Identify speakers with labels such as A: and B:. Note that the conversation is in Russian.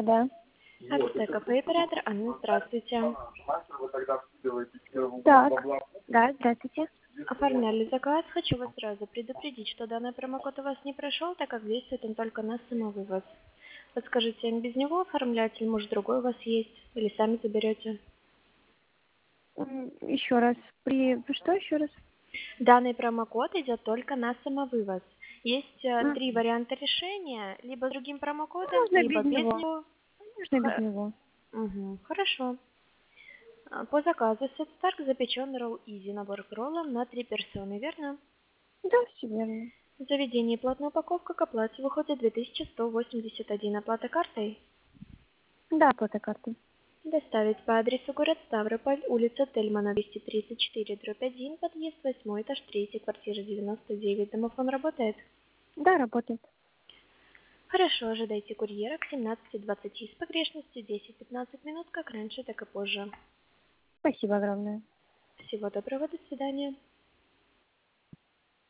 A: да.
B: Акция кафе оператор Анна, здравствуйте.
A: Так, да, здравствуйте.
B: Оформляли заказ. Хочу вас сразу предупредить, что данный промокод у вас не прошел, так как действует он только на самовывоз. Подскажите, без него оформлять или может другой у вас есть? Или сами заберете?
A: Еще раз. Что еще раз?
B: Данный промокод идет только на самовывоз. Есть три варианта решения, либо с другим промокодом,
A: Можно
B: либо
A: без
B: без
A: него.
B: него.
A: Можно без него.
B: Хорошо. По заказу сет Старк запеченный ролл Изи, набор к роллам на 3 персоны, верно?
A: Да, все верно.
B: В заведении платная упаковка к оплате выходит 2181. Оплата картой.
A: Да, фотокарты.
B: Доставить по адресу город Ставрополь, улица Тельмана, 234/1, подъезд 8, этаж 3, квартира 99. Домофон работает?
A: Да, работает.
B: Хорошо, ожидайте курьера к 17:20 с погрешностью 10-15 минут, как раньше, так и позже.
A: Спасибо огромное.
B: Всего доброго, до свидания.